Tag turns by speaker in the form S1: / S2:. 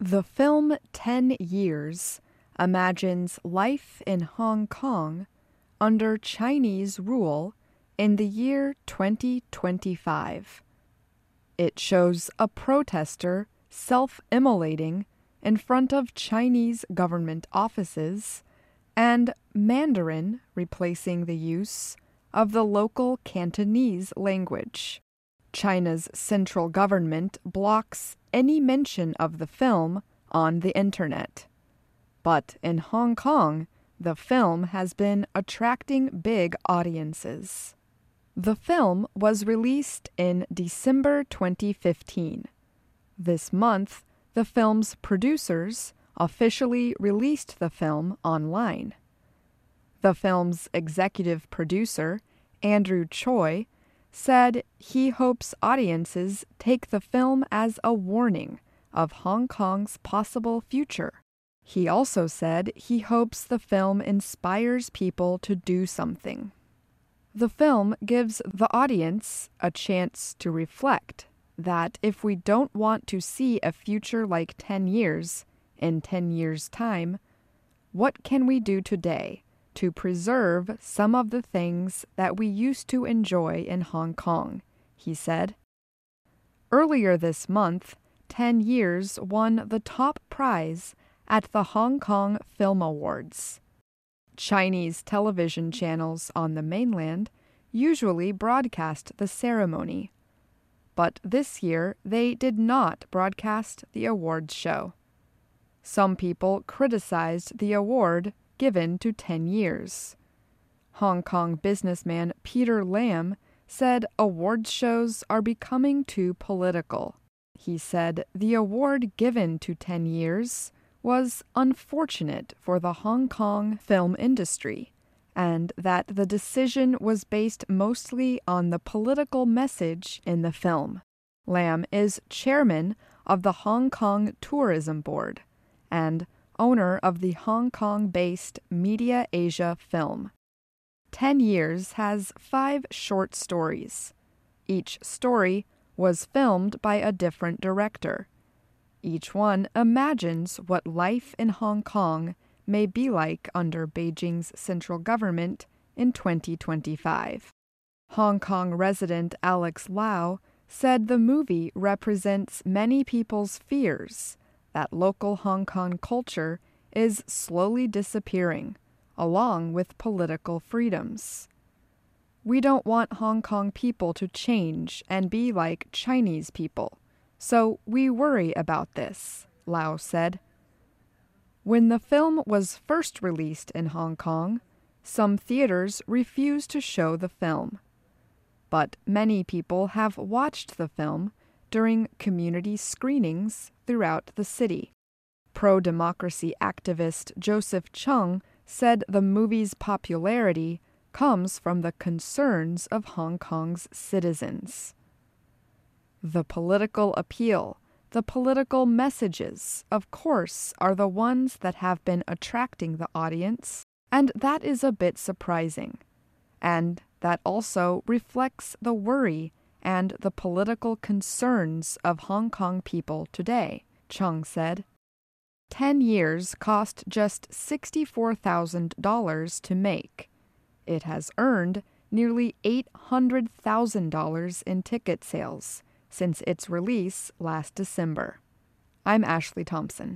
S1: The film 10 Years imagines life in Hong Kong under Chinese rule in the year 2025. It shows a protester self-immolating in front of Chinese government offices and Mandarin replacing the use of the local Cantonese language. China's central government blocks any mention of the film on the internet. But in Hong Kong, the film has been attracting big audiences. The film was released in December 2015. This month, the film's producers officially released the film online. The film's executive producer, Andrew Choi, said he hopes audiences take the film as a warning of Hong Kong's possible future. He also said he hopes the film inspires people to do something. The film gives the audience a chance to reflect that if we don't want to see a future like 10 years, in 10 years' time, what can we do today to preserve some of the things that we used to enjoy in Hong Kong, he said. Earlier this month, 10 Years won the top prize at the Hong Kong Film Awards. Chinese television channels on the mainland usually broadcast the ceremony, but this year they did not broadcast the awards show. Some people criticized the award given to 10 Years. Hong Kong businessman Peter Lam said awards shows are becoming too political. He said the award given to 10 Years was unfortunate for the Hong Kong film industry, and that the decision was based mostly on the political message in the film. Lam is chairman of the Hong Kong Tourism Board and owner of the Hong Kong-based Media Asia Film. 10 Years has 5 short stories. Each story was filmed by a different director. Each one imagines what life in Hong Kong may be like under Beijing's central government in 2025. Hong Kong resident Alex Lau said the movie represents many people's fears that local Hong Kong culture is slowly disappearing, along with political freedoms. We don't want Hong Kong people to change and be like Chinese people, so we worry about this, Lau said. When the film was first released in Hong Kong, some theaters refused to show the film. But many people have watched the film during community screenings throughout the city. Pro-democracy activist Joseph Chung said the movie's popularity comes from the concerns of Hong Kong's citizens. The political appeal, the political messages, of course, are the ones that have been attracting the audience, and that is a bit surprising. And that also reflects the worry and the political concerns of Hong Kong people today, Chung said. 10 Years cost just $64,000 to make. It has earned nearly $800,000 in ticket sales since its release last December. I'm Ashley Thompson.